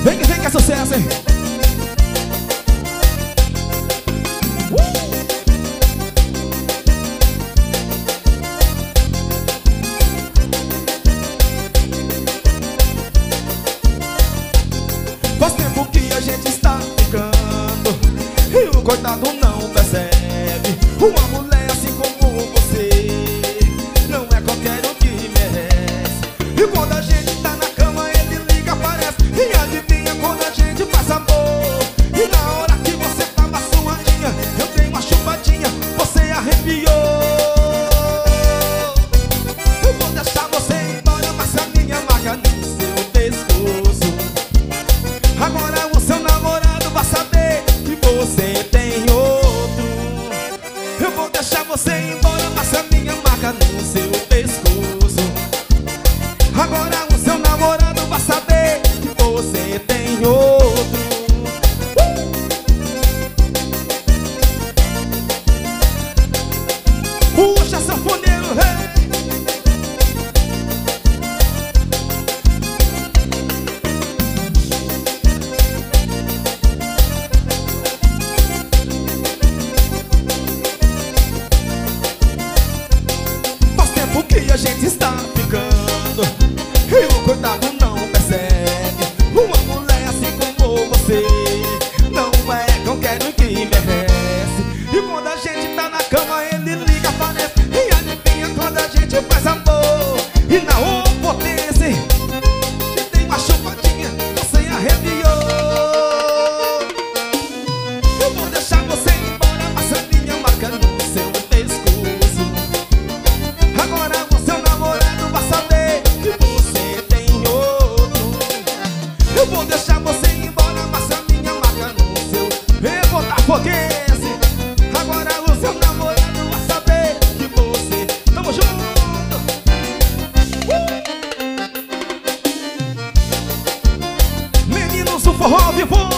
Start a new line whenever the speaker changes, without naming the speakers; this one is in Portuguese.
vem que é sucesso, hein? Faz tempo que a gente está ficando e o coitado não percebe. Uma mulher assim como você não é qualquer um que merece. E quando a gente tá na cama ele liga, aparece. E adivinha quando a gente faz amor? E na hora que você tava suadinha, eu dei uma chupadinha, você arrepiou. Eu vou deixar você embora, mas a minha marca no seu pescoço. Agora o seu namorado vai saber que você tem outro. Eu vou deixar você embora, mas a minha marca no seu pescoço. Agora o seu namorado vai saber que você tem outro. Puxa, sanfoneiro, rei. Faz tempo que a gente está ficando e o coitado não percebe. Uma mulher assim como você não é qualquer um que merece. E quando a gente tá na cama ele liga, aparece. E adivinha quando a gente faz amor? E na potência te dei uma chupadinha, você arrepiou. Eu vou deixar você embora, mas a minha marca no seu pescoço. Agora o seu namorado vai saber que você tem outro. Eu vou deixar você embora, mas a minha marca no seu. Eu vou dar foguete. Agora o seu namorado vai saber que você. Tamo junto. Meninos do forró vivo.